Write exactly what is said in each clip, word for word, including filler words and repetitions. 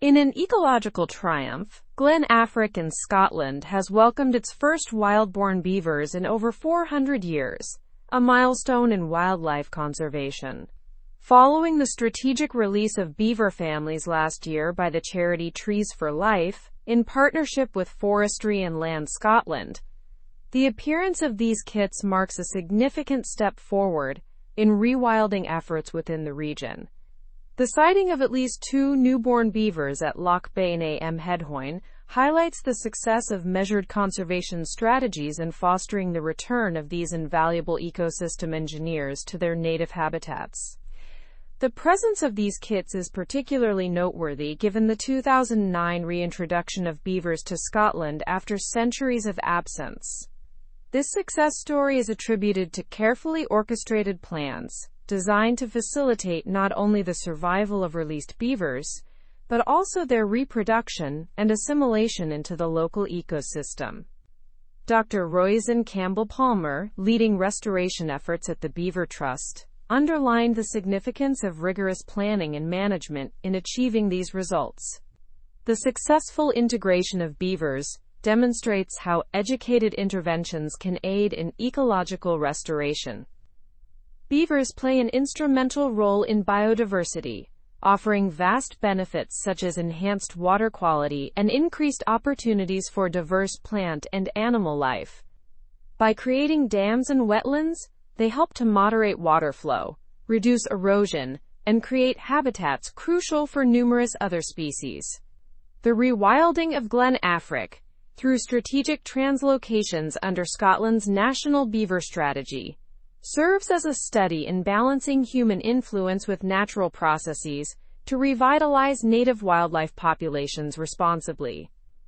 In an ecological triumph, Glen Affric in Scotland has welcomed its first wild-born beavers in over four hundred years, a milestone in wildlife conservation. Following the strategic release of beaver families last year by the charity Trees for Life, in partnership with Forestry and Land Scotland, the appearance of these kits marks a significant step forward in rewilding efforts within the region. The sighting of at least two newborn beavers at Loch Bay am Headhoyne highlights the success of measured conservation strategies in fostering the return of these invaluable ecosystem engineers to their native habitats. The presence of these kits is particularly noteworthy given the two thousand nine reintroduction of beavers to Scotland after centuries of absence. This success story is attributed to carefully orchestrated plans designed to facilitate not only the survival of released beavers, but also their reproduction and assimilation into the local ecosystem. Doctor Roisin Campbell-Palmer, leading restoration efforts at the Beaver Trust, underlined the significance of rigorous planning and management in achieving these results. The successful integration of beavers demonstrates how educated interventions can aid in ecological restoration. Beavers play an instrumental role in biodiversity, offering vast benefits such as enhanced water quality and increased opportunities for diverse plant and animal life. By creating dams and wetlands, they help to moderate water flow, reduce erosion, and create habitats crucial for numerous other species. The rewilding of Glen Affric, through strategic translocations under Scotland's National Beaver Strategy, serves as a study in balancing human influence with natural processes to revitalize native wildlife populations responsibly.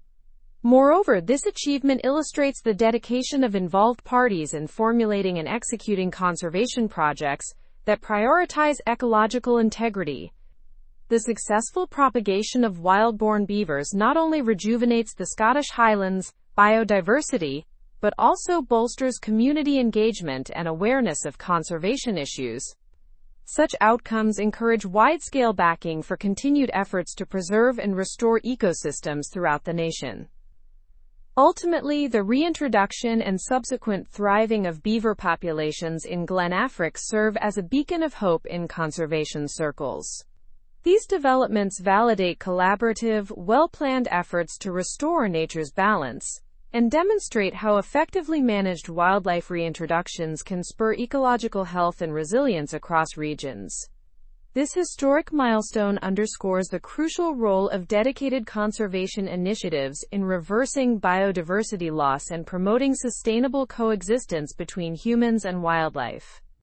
Moreover, this achievement illustrates the dedication of involved parties in formulating and executing conservation projects that prioritize ecological integrity. The successful propagation of wild-born beavers not only rejuvenates the Scottish Highlands' biodiversity, but also bolsters community engagement and awareness of conservation issues. Such outcomes encourage wide-scale backing for continued efforts to preserve and restore ecosystems throughout the nation. Ultimately, the reintroduction and subsequent thriving of beaver populations in Glen Affric serve as a beacon of hope in conservation circles. These developments validate collaborative, well-planned efforts to restore nature's balance, and demonstrate how effectively managed wildlife reintroductions can spur ecological health and resilience across regions. This historic milestone underscores the crucial role of dedicated conservation initiatives in reversing biodiversity loss and promoting sustainable coexistence between humans and wildlife.